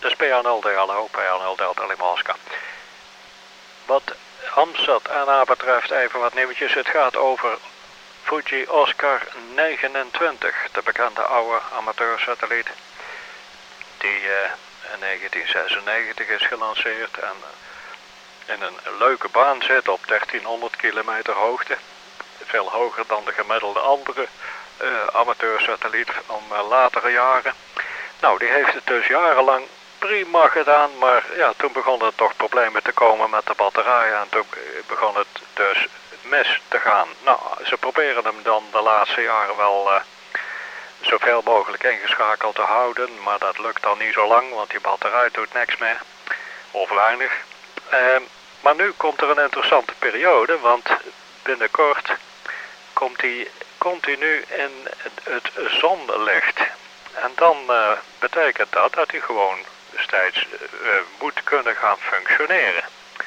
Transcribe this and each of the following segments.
Dus PA0 DLO, PA0 Delta Lima Oscar. Wat Amsat NA betreft even wat nieuwtjes. Het gaat over Fuji Oscar 29, de bekende oude amateursatelliet. Die in 1996 is gelanceerd en in een leuke baan zit op 1300 kilometer hoogte. Veel hoger dan de gemiddelde andere amateursatelliet van latere jaren. Nou, die heeft het dus jarenlang prima gedaan, maar ja, toen begonnen er toch problemen te komen met de batterijen en toen begon het dus mis te gaan. Nou, ze proberen hem dan de laatste jaren wel zoveel mogelijk ingeschakeld te houden, maar dat lukt dan niet zo lang, want die batterij doet niks meer, of weinig. Maar nu komt er een interessante periode, want binnenkort komt hij continu in het zonlicht. En dan betekent dat hij gewoon steeds moet kunnen gaan functioneren.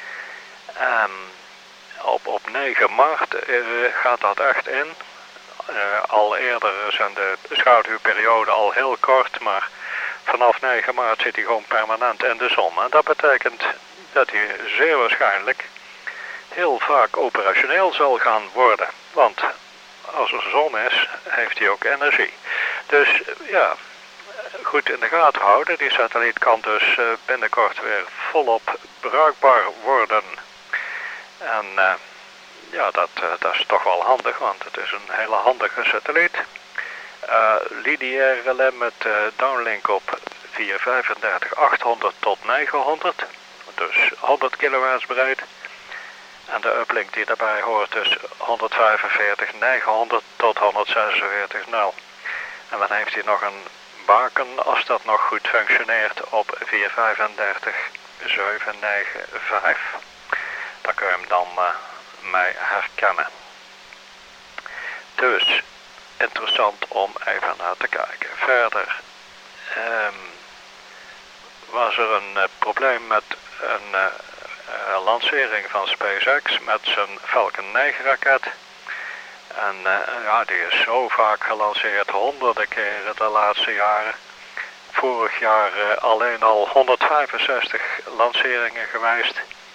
Op 9 maart gaat dat echt in. Al eerder zijn de schaduwperiode al heel kort, maar vanaf 9 maart zit hij gewoon permanent in de zon. En dat betekent dat hij zeer waarschijnlijk heel vaak operationeel zal gaan worden. Want als er zon is, heeft hij ook energie. Dus ja, goed in de gaten houden. Die satelliet kan dus binnenkort weer volop bruikbaar worden. En ja, dat is toch wel handig, want het is een hele handige satelliet. Lineair relais met downlink op 435 800 tot 900. Dus 100 kHz breed. En de uplink die daarbij hoort is 145 900 tot 146 0. En dan heeft hij nog een baken, als dat nog goed functioneert, op 435 795. Dan kun je hem dan mee herkennen. Dus interessant om even naar te kijken. Verder was er een probleem met een lancering van SpaceX met zijn Falcon 9 raket. En ja, die is zo vaak gelanceerd, honderden keren de laatste jaren. Vorig jaar alleen al 165 lanceringen geweest.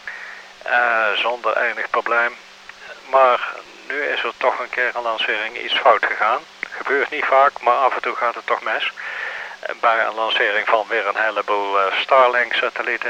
Zonder enig probleem. Maar nu is er toch een keer een lancering iets fout gegaan. Gebeurt niet vaak, maar af en toe gaat het toch mis. Bij een lancering van weer een heleboel Starlink-satellieten.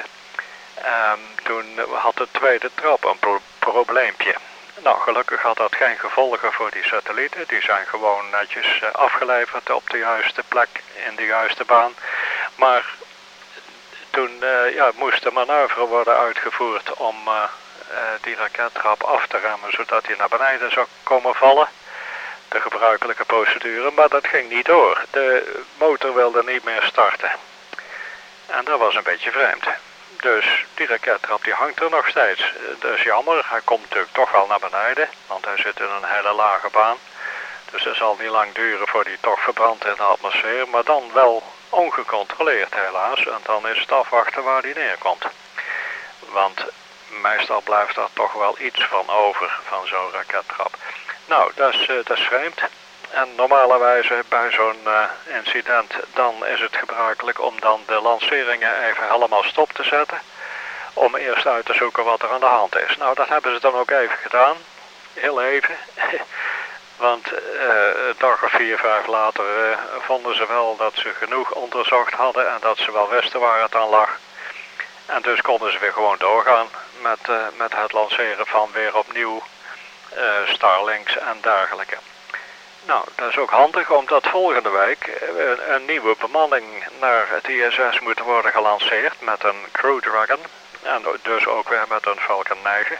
Toen had de tweede trap een probleempje. Nou, gelukkig had dat geen gevolgen voor die satellieten. Die zijn gewoon netjes afgeleverd op de juiste plek, in de juiste baan. Maar toen moest de manoeuvre worden uitgevoerd om die rakettrap af te remmen, zodat hij naar beneden zou komen vallen. De gebruikelijke procedure, maar dat ging niet door. De motor wilde niet meer starten. En dat was een beetje vreemd. Dus die rakettrap die hangt er nog steeds. Dat is jammer, hij komt natuurlijk toch wel naar beneden, want hij zit in een hele lage baan. Dus het zal niet lang duren voordat hij toch verbrandt in de atmosfeer, maar dan wel ongecontroleerd helaas. En dan is het afwachten waar hij neerkomt. Want meestal blijft er toch wel iets van over, van zo'n rakettrap. Nou, dat is vreemd. En normalerwijze bij zo'n incident, dan is het gebruikelijk om dan de lanceringen even helemaal stop te zetten. Om eerst uit te zoeken wat er aan de hand is. Nou, dat hebben ze dan ook even gedaan. Heel even. Want een dag of 4, 5 later vonden ze wel dat ze genoeg onderzocht hadden en dat ze wel wisten waar het aan lag. En dus konden ze weer gewoon doorgaan met het lanceren van weer opnieuw Starlinks en dergelijke. Nou, dat is ook handig omdat volgende week een nieuwe bemanning naar het ISS moet worden gelanceerd met een Crew Dragon. En dus ook weer met een Falcon 9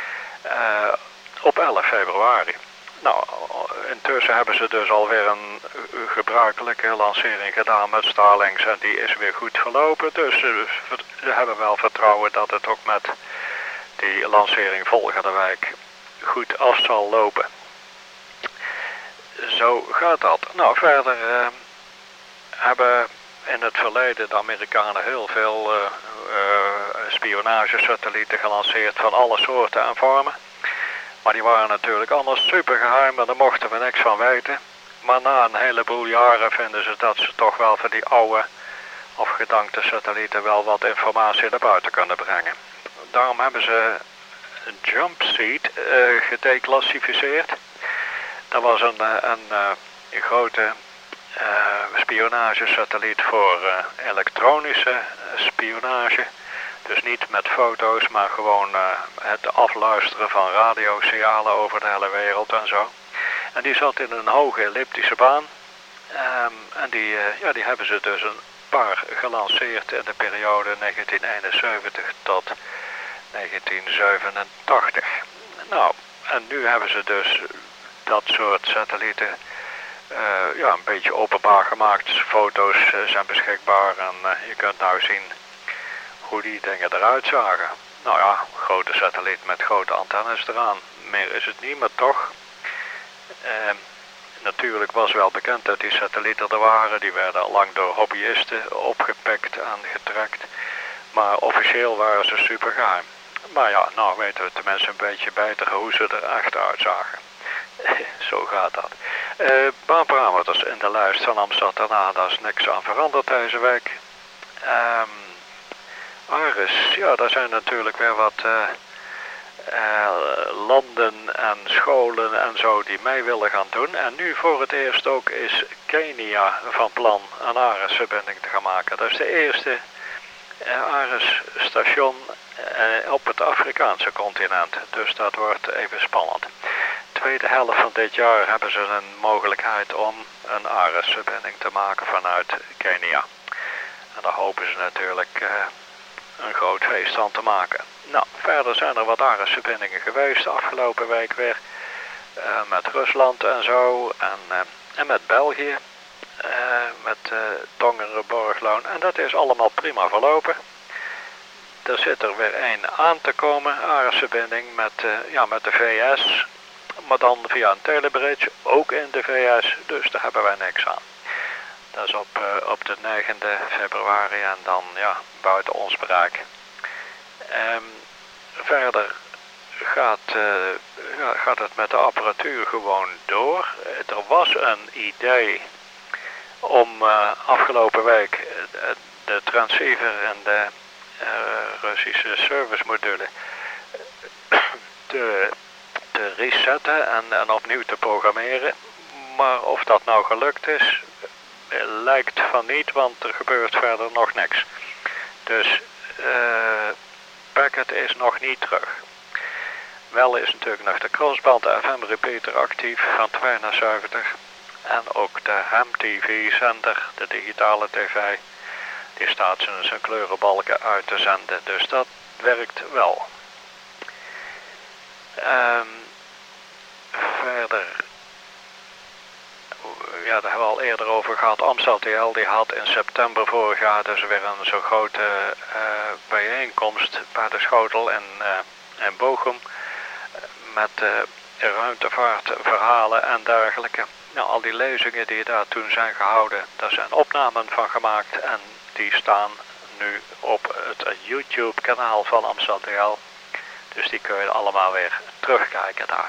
op 11 februari. Nou, intussen hebben ze dus alweer een gebruikelijke lancering gedaan met Starlinks en die is weer goed verlopen. Dus ze hebben wel vertrouwen dat het ook met die lancering volgende week goed af zal lopen. Zo gaat dat. Nou, verder hebben in het verleden de Amerikanen heel veel spionagesatellieten gelanceerd van alle soorten en vormen. Maar die waren natuurlijk allemaal super geheim en daar mochten we niks van weten. Maar na een heleboel jaren vinden ze dat ze toch wel van die oude afgedankte satellieten wel wat informatie naar buiten kunnen brengen. Daarom hebben ze Jumpseed gedeclassificeerd. Dat was een grote spionagesatelliet voor elektronische spionage. Dus niet met foto's, maar gewoon het afluisteren van radiosignalen over de hele wereld en zo. En die zat in een hoge elliptische baan. En die hebben ze dus een paar gelanceerd in de periode 1971 tot 1987. Nou, en nu hebben ze dus dat soort satellieten een beetje openbaar gemaakt. Foto's zijn beschikbaar en je kunt nou zien hoe die dingen eruit zagen. Nou ja, grote satelliet met grote antennes eraan. Meer is het niet, maar toch. Natuurlijk was wel bekend dat die satellieten er waren. Die werden al lang door hobbyisten opgepikt en getrakt. Maar officieel waren ze super geheim. Maar ja, nou weten we tenminste een beetje beter hoe ze er echt uitzagen. Zo gaat dat. Baanparameters in de lijst van Amsterdam, daar is niks aan veranderd deze week. Ares, ja, daar zijn natuurlijk weer wat landen en scholen en zo die mee willen gaan doen. En nu voor het eerst ook is Kenia van plan een Ares-verbinding te gaan maken. Dat is de eerste Ares-station op het Afrikaanse continent. Dus dat wordt even spannend. Tweede helft van dit jaar hebben ze een mogelijkheid om een Ares-verbinding te maken vanuit Kenia. En daar hopen ze natuurlijk een groot feest van te maken. Nou, verder zijn er wat Ares-verbindingen geweest de afgelopen week weer. Met Rusland en zo. En met België. Met Tongeren, Borgloon. En dat is allemaal prima verlopen. Er zit er weer één aan te komen. Ares-verbinding met de VS. Maar dan via een telebridge. Ook in de VS. Dus daar hebben wij niks aan. Dat is op de 9e februari en dan buiten ons bereik. Verder gaat het met de apparatuur gewoon door. Er was een idee om afgelopen week de transceiver en de Russische service module te resetten en opnieuw te programmeren. Maar of dat nou gelukt is, lijkt van niet, want er gebeurt verder nog niks. Dus packet is nog niet terug. Wel is natuurlijk nog de crossband FM repeater actief van 2 naar 70. En ook de Ham TV zender, de digitale tv, die staat zijn kleurenbalken uit te zenden. Dus dat werkt wel. Verder, daar hebben we al eerder over gehad. Amstel die had in september vorig jaar dus weer een zo grote bijeenkomst bij de Schotel in Bochum. Met ruimtevaartverhalen en dergelijke. Nou, al die lezingen die daar toen zijn gehouden, daar zijn opnamen van gemaakt. En die staan nu op het YouTube kanaal van Amstel. Dus die kun je allemaal weer terugkijken daar.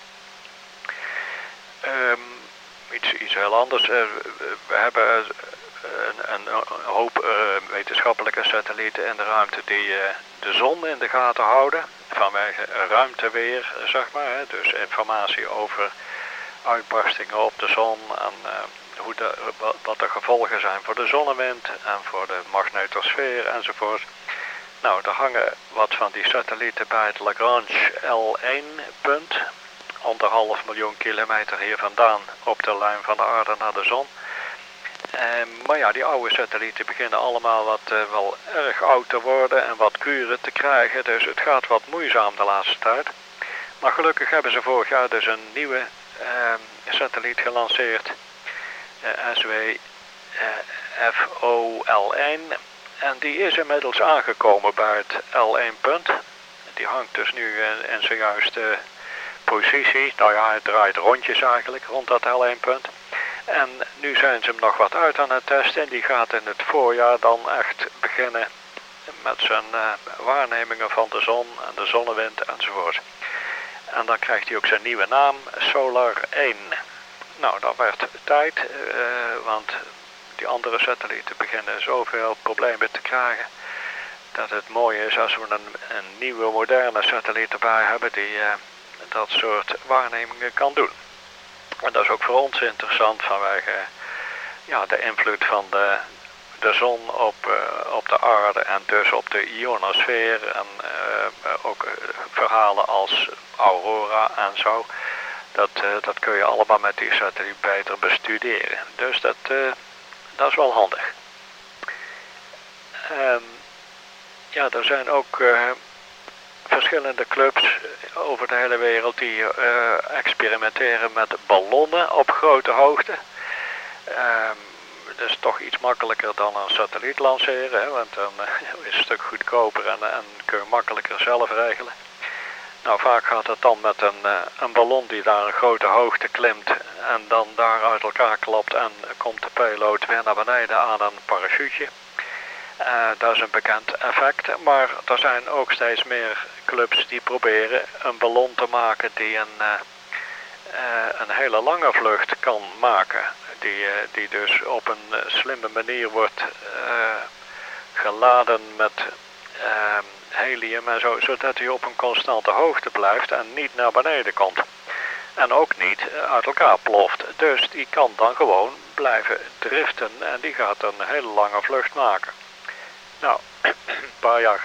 Iets heel anders. We hebben een hoop wetenschappelijke satellieten in de ruimte die de zon in de gaten houden. Vanwege ruimteweer, zeg maar. Hè. Dus informatie over uitbarstingen op de zon en wat de gevolgen zijn voor de zonnewind en voor de magnetosfeer enzovoort. Nou, er hangen wat van die satellieten bij het Lagrange L1-punt. 1,5 miljoen kilometer hier vandaan op de lijn van de aarde naar de zon. Maar ja, die oude satellieten beginnen allemaal wel erg oud te worden en wat kuren te krijgen. Dus het gaat wat moeizaam de laatste tijd. Maar gelukkig hebben ze vorig jaar dus een nieuwe satelliet gelanceerd. SWFOL1. En die is inmiddels aangekomen bij het L1-punt. Die hangt dus nu in zijn juiste positie. Nou ja, het draait rondjes eigenlijk rond dat L1-punt. En nu zijn ze hem nog wat uit aan het testen. En die gaat in het voorjaar dan echt beginnen met zijn waarnemingen van de zon en de zonnewind enzovoort. En dan krijgt hij ook zijn nieuwe naam, Solar 1. Nou, dat werd tijd, want die andere satellieten beginnen zoveel problemen te krijgen, dat het mooie is als we een nieuwe moderne satelliet erbij hebben die dat soort waarnemingen kan doen. En dat is ook voor ons interessant vanwege de invloed van de zon op de aarde en dus op de ionosfeer en ook verhalen als aurora en zo. Dat kun je allemaal met die satelliet beter bestuderen. Dus dat is wel handig. Er zijn ook verschillende clubs over de hele wereld die experimenteren met ballonnen op grote hoogte. Dat is toch iets makkelijker dan een satelliet lanceren, hè, want dan is het een stuk goedkoper en kun je makkelijker zelf regelen. Nou, vaak gaat het dan met een ballon die daar een grote hoogte klimt en dan daar uit elkaar klapt en komt de payload weer naar beneden aan een parachute. Dat is een bekend effect, maar er zijn ook steeds meer clubs die proberen een ballon te maken die een hele lange vlucht kan maken. Die dus op een slimme manier wordt geladen met helium en zo, zodat hij op een constante hoogte blijft en niet naar beneden komt. En ook niet uit elkaar ploft. Dus die kan dan gewoon blijven driften en die gaat een hele lange vlucht maken. Nou, een paar jaar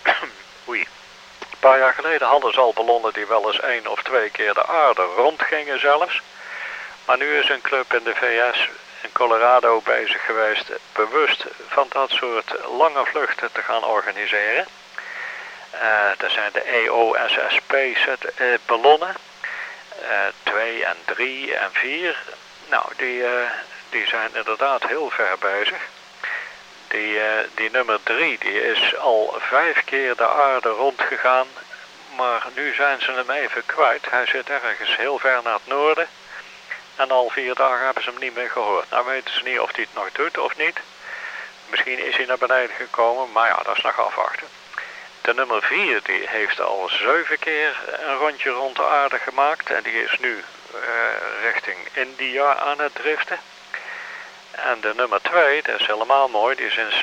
geleden hadden ze al ballonnen die wel eens 1 of 2 keer de aarde rondgingen zelfs. Maar nu is een club in de VS, in Colorado, bezig geweest bewust van dat soort lange vluchten te gaan organiseren. Dat zijn de EOSSP-ballonnen, 2 en 3 en 4. Nou, die zijn inderdaad heel ver bezig. Die nummer 3 die is al 5 keer de aarde rondgegaan, maar nu zijn ze hem even kwijt. Hij zit ergens heel ver naar het noorden en al 4 dagen hebben ze hem niet meer gehoord. Nou weten ze niet of hij het nog doet of niet. Misschien is hij naar beneden gekomen, maar ja, dat is nog afwachten. De nummer 4 die heeft al 7 keer een rondje rond de aarde gemaakt en die is nu richting India aan het driften. En de nummer 2, dat is helemaal mooi, die is in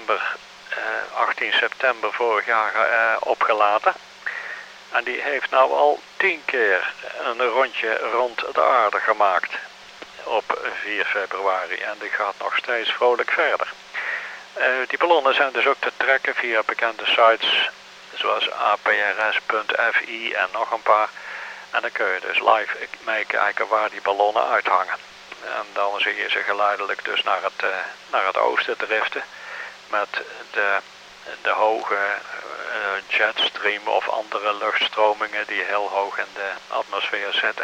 18 september vorig jaar opgelaten. En die heeft nou al 10 keer een rondje rond de aarde gemaakt op 4 februari. En die gaat nog steeds vrolijk verder. Die ballonnen zijn dus ook te trekken via bekende sites zoals aprs.fi en nog een paar. En dan kun je dus live meekijken waar die ballonnen uithangen. En dan zie je ze geleidelijk dus naar het oosten driften met de hoge jetstream of andere luchtstromingen die heel hoog in de atmosfeer zitten.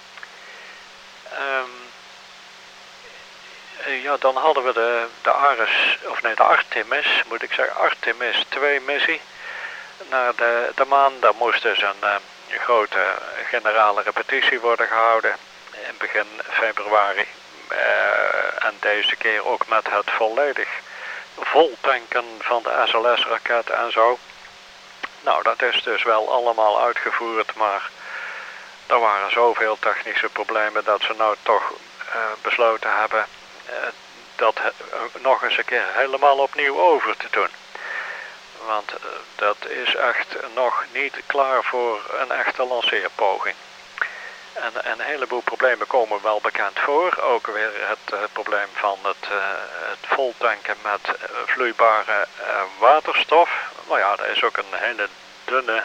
Dan hadden we de Artemis 2 missie naar de maan. Daar moest dus een grote generale repetitie worden gehouden in begin februari. En deze keer ook met het volledig voltanken van de SLS-raket en zo. Nou, dat is dus wel allemaal uitgevoerd, maar er waren zoveel technische problemen dat ze nou toch besloten hebben dat nog eens een keer helemaal opnieuw over te doen. Want dat is echt nog niet klaar voor een echte lanceerpoging. En een heleboel problemen komen wel bekend voor. Ook weer het probleem van het voltanken met vloeibare waterstof. Maar ja, dat is ook een hele dunne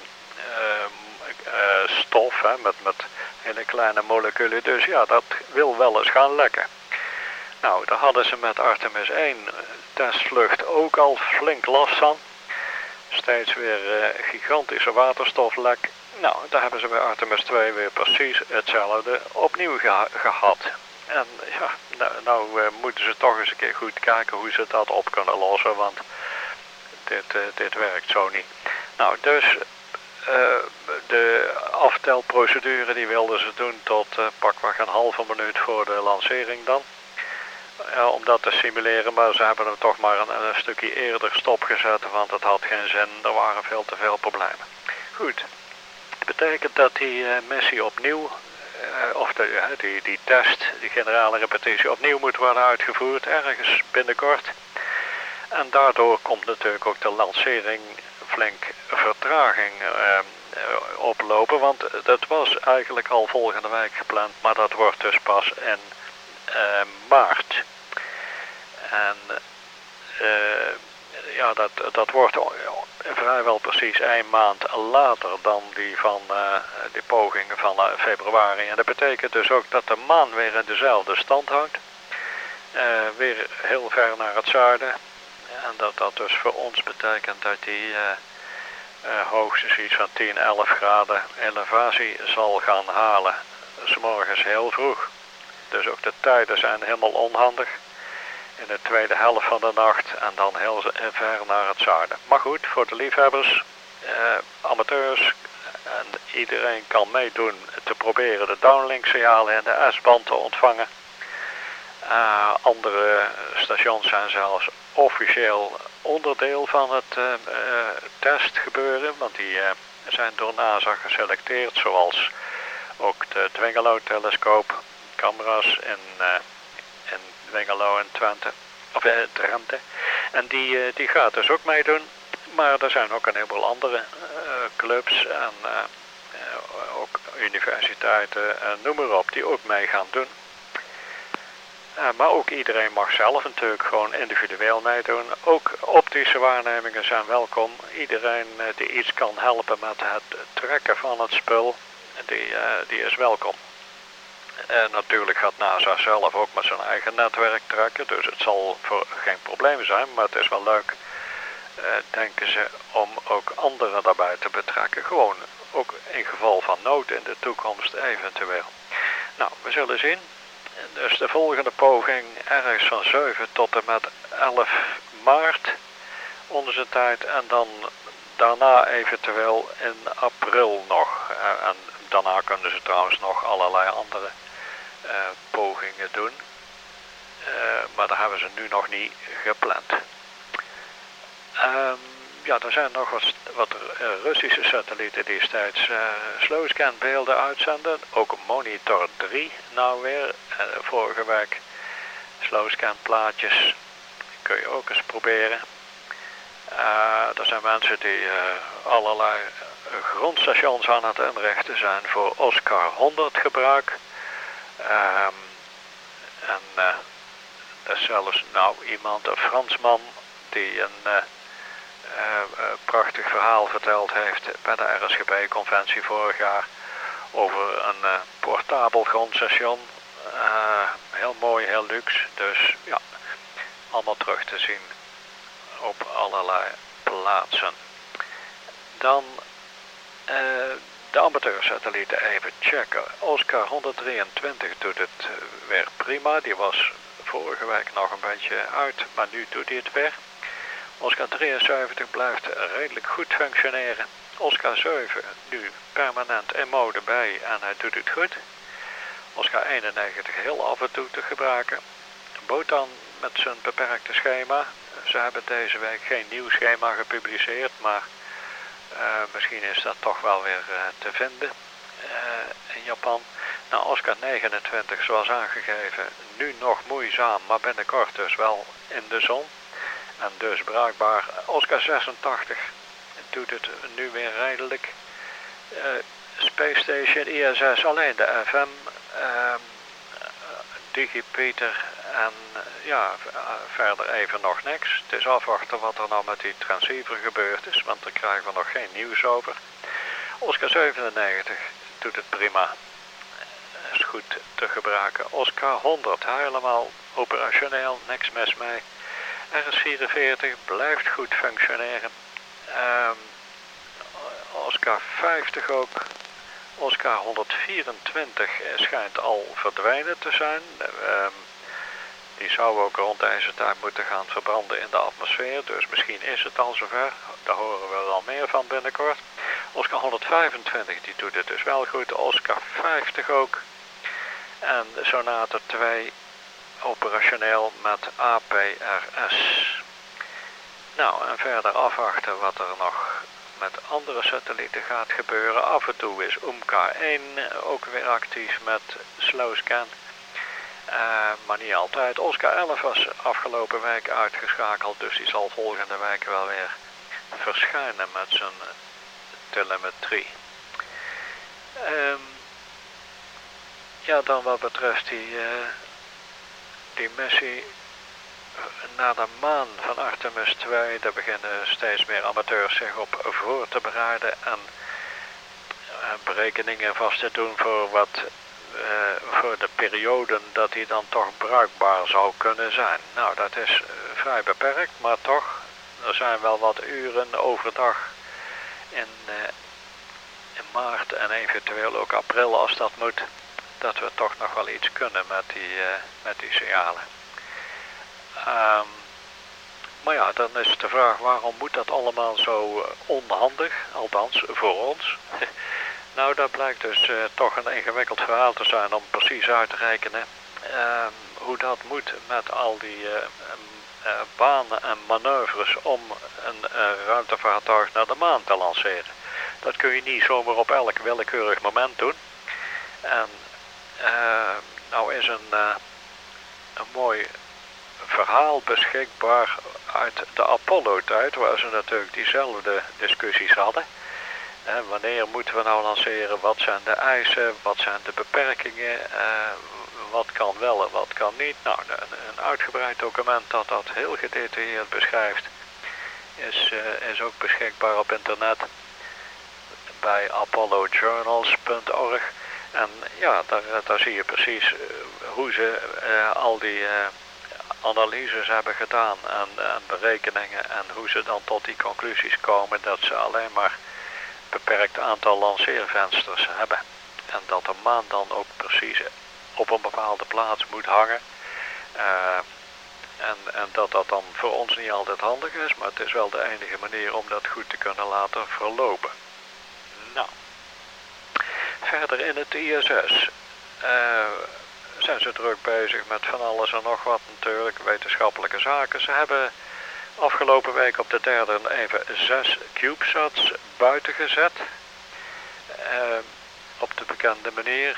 stof met hele kleine moleculen. Dus ja, dat wil wel eens gaan lekken. Nou, daar hadden ze met Artemis 1 testvlucht ook al flink last van. Steeds weer gigantische waterstoflek. Nou, daar hebben ze bij Artemis 2 weer precies hetzelfde opnieuw gehad. En ja, nou moeten ze toch eens een keer goed kijken hoe ze dat op kunnen lossen, want dit werkt zo niet. Nou, dus de aftelprocedure die wilden ze doen tot pakweg een halve minuut voor de lancering dan. Om dat te simuleren, maar ze hebben hem toch maar een stukje eerder stopgezet, want het had geen zin, er waren veel te veel problemen. Goed, dat betekent dat die missie opnieuw die test, die generale repetitie, opnieuw moet worden uitgevoerd, ergens binnenkort. En daardoor komt natuurlijk ook de lancering flink vertraging oplopen, want dat was eigenlijk al volgende week gepland, maar dat wordt dus pas in maart. En dat wordt vrijwel precies 1 maand later dan die pogingen van februari. En dat betekent dus ook dat de maan weer in dezelfde stand houdt. Weer heel ver naar het zuiden. En dat dus voor ons betekent dat die hoogstens iets van 10, 11 graden elevatie zal gaan halen. 's Morgens heel vroeg. Dus ook de tijden zijn helemaal onhandig. In de tweede helft van de nacht en dan heel ver naar het zuiden. Maar goed, voor de liefhebbers, amateurs en iedereen kan meedoen te proberen de downlink signalen in de S-band te ontvangen. Andere stations zijn zelfs officieel onderdeel van het testgebeuren, want die zijn door NASA geselecteerd, zoals ook de Dwingelo-telescoop, camera's in Dwingelo en Twente, of Drenthe. En die gaat dus ook meedoen, maar er zijn ook een heleboel andere clubs en ook universiteiten, noem maar op, die ook mee gaan doen. Maar ook iedereen mag zelf natuurlijk gewoon individueel meedoen. Ook optische waarnemingen zijn welkom. Iedereen die iets kan helpen met het trekken van het spul, die is welkom. En natuurlijk gaat NASA zelf ook met zijn eigen netwerk trekken, dus het zal geen probleem zijn, maar het is wel leuk, denken ze, om ook anderen daarbij te betrekken. Gewoon ook in geval van nood in de toekomst eventueel. Nou, we zullen zien. Dus de volgende poging ergens van 7 tot en met 11 maart onze tijd en dan daarna eventueel in april nog. En daarna kunnen ze trouwens nog allerlei andere pogingen doen. Maar daar hebben ze nu nog niet gepland. Er zijn nog wat Russische satellieten die steeds slowscan beelden uitzenden. Ook Monitor 3 nou weer. Vorige week slowscan plaatjes. Kun je ook eens proberen. Er zijn mensen die allerlei grondstations aan het inrichten zijn voor Oscar 100 gebruik. Er is zelfs iemand, een Fransman, die een prachtig verhaal verteld heeft bij de RSGB-conventie vorig jaar over een portabel grondstation. Heel mooi, heel luxe, dus ja, allemaal terug te zien op allerlei plaatsen. Dan de amateursatellieten even checken. Oscar 123 doet het weer prima. Die was vorige week nog een beetje uit, maar nu doet hij het weer. Oscar 73 blijft redelijk goed functioneren. Oscar 7 nu permanent in mode bij en hij doet het goed. Oscar 91 heel af en toe te gebruiken. Botan met zijn beperkte schema. Ze hebben deze week geen nieuw schema gepubliceerd, maar misschien is dat toch wel weer te vinden in Japan. Nou, Oscar 29 zoals aangegeven, nu nog moeizaam, maar binnenkort dus wel in de zon. En dus bruikbaar. Oscar 86 doet het nu weer redelijk. Space Station, ISS, alleen de FM, Digipeter en verder even nog niks. Het is afwachten wat er nou met die transceiver gebeurd is, want daar krijgen we nog geen nieuws over. Oscar 97 doet het prima. Is goed te gebruiken. Oscar 100 helemaal operationeel, niks mis mee. RS-44 blijft goed functioneren. Oscar 50 ook. Oscar 124 schijnt al verdwenen te zijn. Die zou ook rond deze tijd moeten gaan verbranden in de atmosfeer. Dus misschien is het al zover. Daar horen we wel meer van binnenkort. Oscar 125 die doet het dus wel goed. Oscar 50 ook. En Sonata 2 operationeel met APRS. Nou, en verder afwachten wat er nog met andere satellieten gaat gebeuren. Af en toe is OMK-1 ook weer actief met slowscan. Maar niet altijd. Oscar 11 was afgelopen week uitgeschakeld, dus die zal volgende week wel weer verschijnen met zijn telemetrie. Ja, dan wat betreft die missie naar de maan van Artemis 2, daar beginnen steeds meer amateurs zich op voor te bereiden en berekeningen vast te doen voor de perioden dat die dan toch bruikbaar zou kunnen zijn. Nou, dat is vrij beperkt, maar toch, er zijn wel wat uren overdag in maart en eventueel ook april als dat moet, dat we toch nog wel iets kunnen met die signalen. Maar ja, dan is de vraag, waarom moet dat allemaal zo onhandig, althans voor ons? Nou, dat blijkt dus toch een ingewikkeld verhaal te zijn om precies uit te rekenen hoe dat moet met al die banen en manoeuvres om een ruimtevaartuig naar de maan te lanceren. Dat kun je niet zomaar op elk willekeurig moment doen. En nou is een mooi verhaal beschikbaar uit de Apollo-tijd, waar ze natuurlijk diezelfde discussies hadden. Wanneer moeten we nou lanceren? Wat zijn de eisen? Wat zijn de beperkingen? Wat kan wel en wat kan niet? Nou, een uitgebreid document dat heel gedetailleerd beschrijft, is ook beschikbaar op internet bij apollojournals.org. En ja, daar zie je precies hoe ze al die analyses hebben gedaan en berekeningen en hoe ze dan tot die conclusies komen dat ze alleen maar beperkt aantal lanceervensters hebben. En dat de maan dan ook precies op een bepaalde plaats moet hangen. En dat dan voor ons niet altijd handig is, maar het is wel de enige manier om dat goed te kunnen laten verlopen. Nou, verder in het ISS zijn ze druk bezig met van alles en nog wat natuurlijk, wetenschappelijke zaken. Ze hebben afgelopen week op de derde even 6 CubeSats buiten gezet. Op de bekende manier.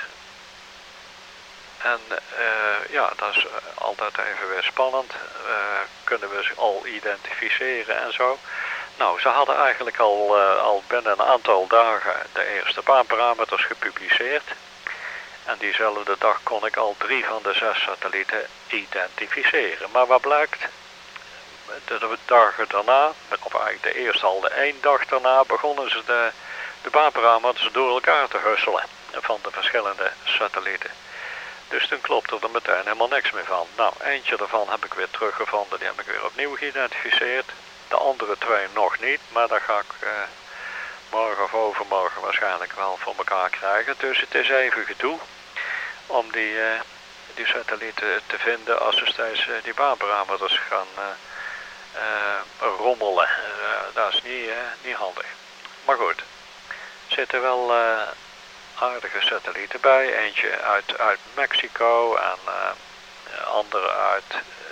En ja, dat is altijd even weer spannend. Kunnen we ze al identificeren en zo. Nou, ze hadden eigenlijk al binnen een aantal dagen de eerste baanparameters gepubliceerd. En diezelfde dag kon ik al 3 van de 6 satellieten identificeren. Maar wat blijkt? De dagen daarna, of eigenlijk de eerste al de 1 dag daarna, begonnen ze de baanparameters door elkaar te husselen van de verschillende satellieten. Dus toen klopte er meteen helemaal niks meer van. Nou, eentje daarvan heb ik weer teruggevonden, die heb ik weer opnieuw geïdentificeerd. De andere 2 nog niet, maar dat ga ik morgen of overmorgen waarschijnlijk wel voor elkaar krijgen. Dus het is even gedoe om die satellieten te vinden als ze steeds die baanparameters gaan rommelen. Dat is niet handig. Maar goed, er zitten wel aardige satellieten bij. Eentje uit Mexico en andere uit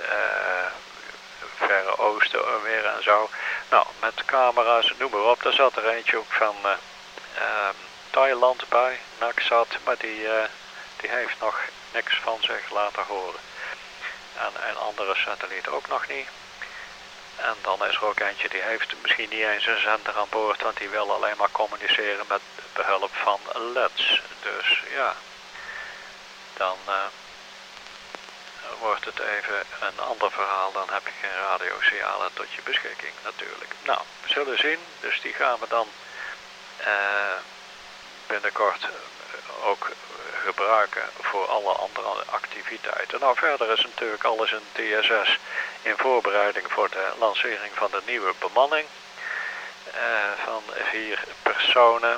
Verre Oosten weer en zo. Nou, met camera's, noem maar op. Daar zat er eentje ook van Thailand bij, Naksat, maar die heeft nog niks van zich laten horen. En andere satellieten ook nog niet. En dan is er ook eentje die heeft misschien niet eens een zender aan boord, want die wil alleen maar communiceren met behulp van LED's. Dus ja, dan wordt het even een ander verhaal, dan heb je geen radiosignalen tot je beschikking natuurlijk. Nou, we zullen zien, dus die gaan we dan binnenkort ook gebruiken voor alle andere activiteiten. Nou, verder is natuurlijk alles in TSS in voorbereiding voor de lancering van de nieuwe bemanning van 4 personen.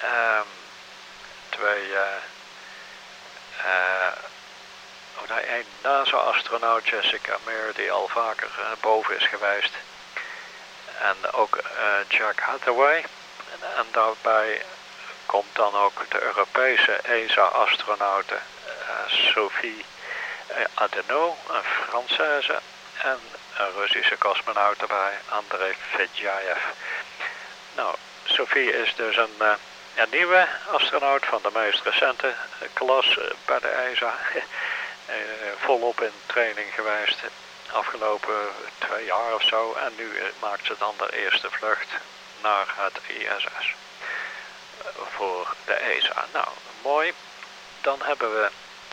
1 NASA-astronaut, Jessica Meir, die al vaker boven is geweest. En ook Jack Hathaway. En daarbij komt dan ook de Europese ESA-astronaute Sophie Adenau, een Française, en een Russische cosmonaut erbij, Andrei Fedjaev. Nou, Sophie is dus een nieuwe astronaut van de meest recente klas bij de ESA. Volop in training geweest, afgelopen 2 jaar of zo. En nu maakt ze dan de eerste vlucht naar het ISS voor de ESA. Nou, mooi. Dan hebben we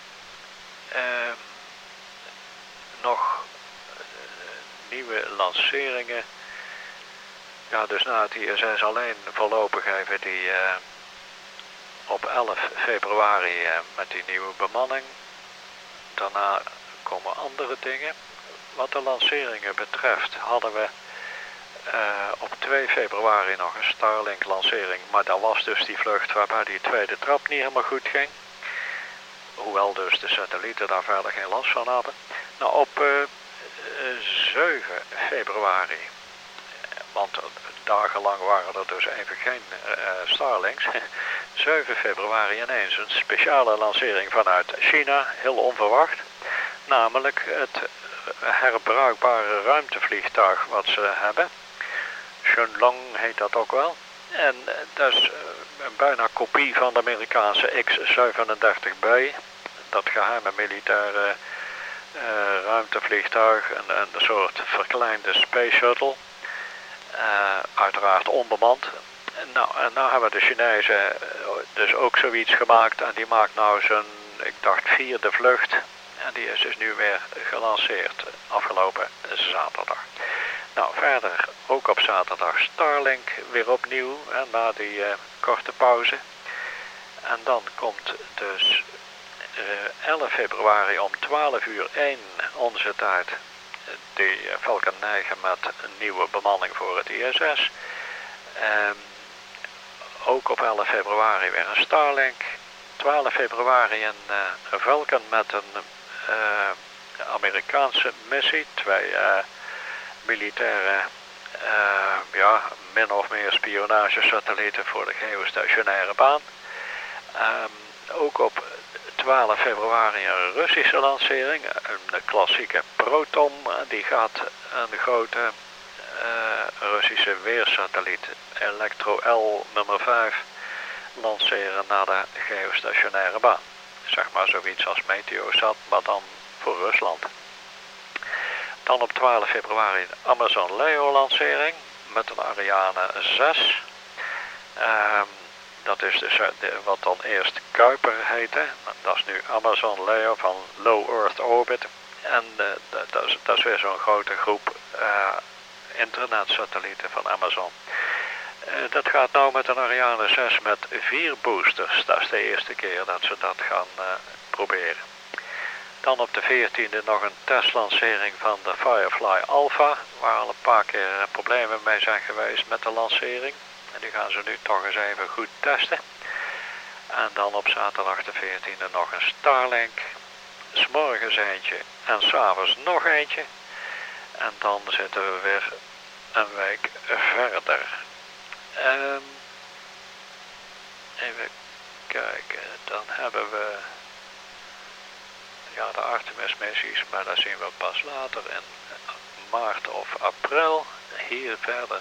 nog nieuwe lanceringen. Ja, dus na het ISS alleen voorlopig even die op 11 februari met die nieuwe bemanning. Daarna komen andere dingen. Wat de lanceringen betreft hadden we op 2 februari nog een Starlink lancering. Maar dat was dus die vlucht waarbij die tweede trap niet helemaal goed ging. Hoewel dus de satellieten daar verder geen last van hadden. Nou, op 7 februari, want dagenlang waren er dus even geen Starlinks. 7 februari ineens een speciale lancering vanuit China, heel onverwacht. Namelijk het herbruikbare ruimtevliegtuig wat ze hebben. Shenlong heet dat ook wel. En dat is een bijna kopie van de Amerikaanse X-37B. Dat geheime militaire ruimtevliegtuig. Een soort verkleinde space shuttle. Uiteraard onbemand. En nou hebben de Chinezen dus ook zoiets gemaakt. En die maakt nou zijn, ik dacht, 4e vlucht. En die is dus nu weer gelanceerd afgelopen zaterdag. Nou, verder ook op zaterdag Starlink weer opnieuw, na die korte pauze. En dan komt dus 11 februari om 12:01 onze tijd die Falcon 9 met een nieuwe bemanning voor het ISS. Ook op 11 februari weer een Starlink. 12 februari een Falcon met een Amerikaanse missie. 2 militaire, min of meer spionagesatellieten voor de geostationaire baan. Ook op 12 februari een Russische lancering, een klassieke Proton. Die gaat een grote Russische weersatelliet Elektro-L nummer 5 lanceren naar de geostationaire baan. Zeg maar zoiets als Meteosat, maar dan voor Rusland. Dan op 12 februari de Amazon Leo lancering met een Ariane 6. Dat is dus wat dan eerst Kuiper heette. Dat is nu Amazon Leo van Low Earth Orbit. En dat is weer zo'n grote groep internetsatellieten van Amazon. Dat gaat nou met een Ariane 6 met 4 boosters. Dat is de eerste keer dat ze dat gaan proberen. Dan op de 14e nog een testlancering van de Firefly Alpha, waar al een paar keer problemen mee zijn geweest met de lancering. En die gaan ze nu toch eens even goed testen. En dan op zaterdag de 14e nog een Starlink. 's Morgens eentje en 's avonds nog eentje. En dan zitten we weer een week verder. Even kijken, dan hebben we de Artemis missies, maar dat zien we pas later in maart of april. Hier verder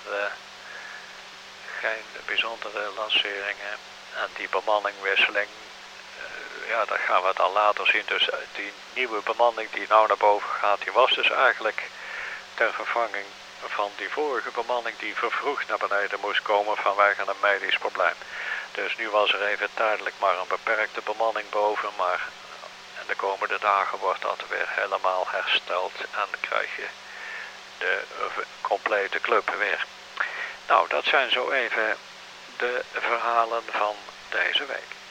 geen bijzondere lanceringen. En die bemanningwisseling, dat gaan we dan later zien. Dus die nieuwe bemanning die nou naar boven gaat, die was dus eigenlijk ter vervanging van die vorige bemanning die vervroegd naar beneden moest komen vanwege een medisch probleem. Dus nu was er even tijdelijk maar een beperkte bemanning boven, maar in de komende dagen wordt dat weer helemaal hersteld en dan krijg je de complete club weer. Nou, dat zijn zo even de verhalen van deze week.